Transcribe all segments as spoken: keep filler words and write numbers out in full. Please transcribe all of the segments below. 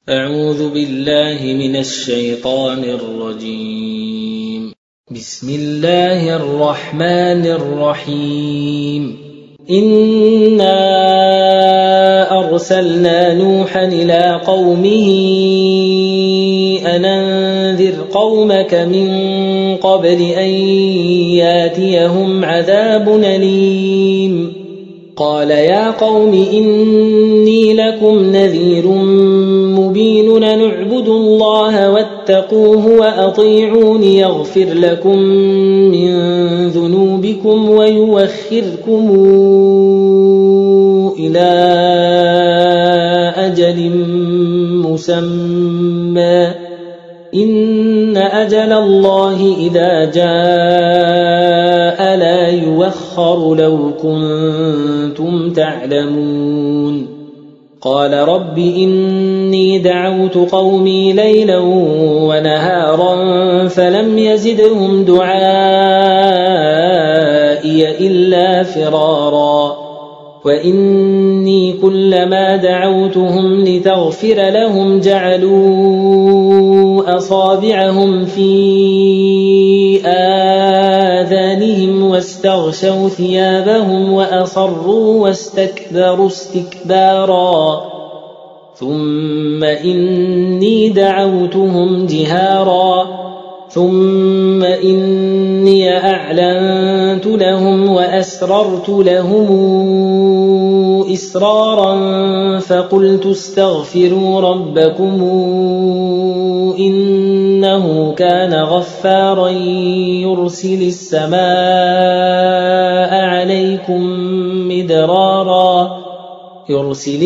أعوذ بالله من الشيطان الرجيم. بسم الله الرحمن الرحيم. إنا أرسلنا نوحا إلى قومه أن أنذر قومك من قبل أن ياتيهم عذاب أليم. قال يا قوم إني لكم نذير مبين نعبد الله واتقوه وأطيعون يغفر لكم من ذنوبكم ويوخركم إلى أجل مسمى إن أجل الله إذا جاء لا يوخر لو كنتم تعلمون. قال رب إني دعوت قومي ليلا ونهارا فلم يزدهم دعائي إلا فرارا وإني كلما دعوتهم لتغفر لهم جعلوا أصابعهم في آذانهم واستغشوا ثيابهم وأصروا واستكبروا استكبارا ثم إني دعوتهم جهارا ثم إني أعلنت لهم وأسررت لهم إسرارا فقلت استغفروا ربكم إنه كان غفارا يرسل السماء عليكم مدرارا يرسل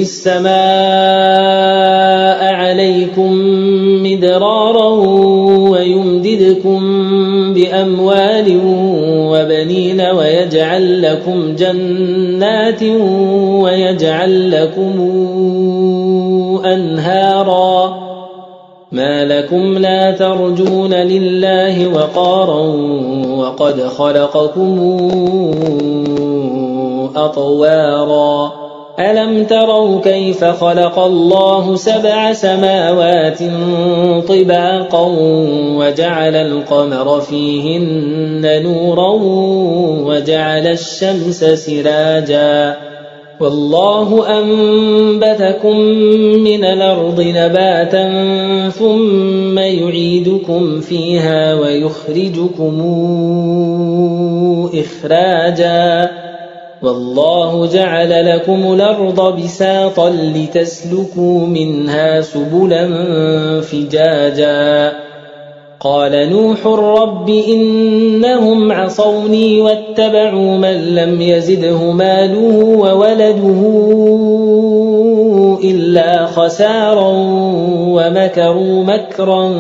السماء عليكم مدرارا ويمددكم بأموال وبنين ويجعل لكم جنات ويجعل لكم أنهارا ما لكم لا ترجون لله وقارا وقد خلقكم أطوارا ألم تروا كيف خلق الله سبع سماوات طباقا وجعل القمر فيهن نورا وجعل الشمس سراجا والله أنبتكم من الأرض نباتا ثم يعيدكم فيها ويخرجكم إخراجا والله جعل لكم الأرض بساطا لتسلكوا منها سبلا فجاجا. قال نوح رب إنهم عصوني واتبعوا من لم يزده ماله وولده إلا خسارا ومكروا مكرا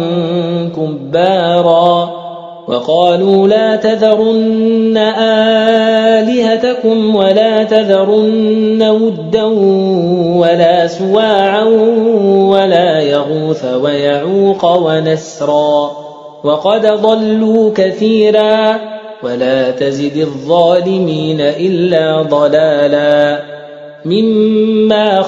كبارا وقالوا لا تذرن آلهتكم ولا تذرن ودا ولا سواعا ولا يغوث ويعوق ونسرا وقد ضلوا كثيرا ولا تزد الظالمين إلا ضلالا مما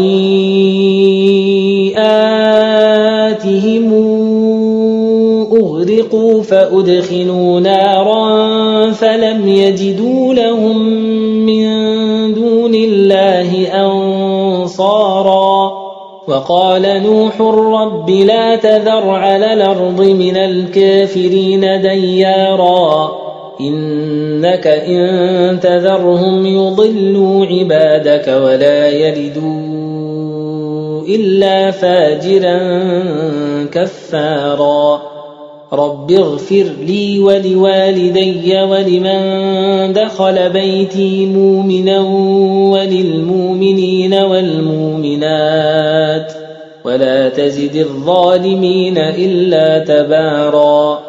خطيئاتهم أغرقوا فأدخلوا نارا فلم يجدوا لهم من دون الله أنصارا وقال نوح رب لا تذر على الأرض من الكافرين ديارا إنك إن تذرهم يضلوا عبادك ولا يلدوا إلا فاجرا كفارا رب اغفر لي ولوالدي ولمن دخل بيتي مؤمنا وللمؤمنين والمؤمنات ولا تزد الظالمين إلا تبارا.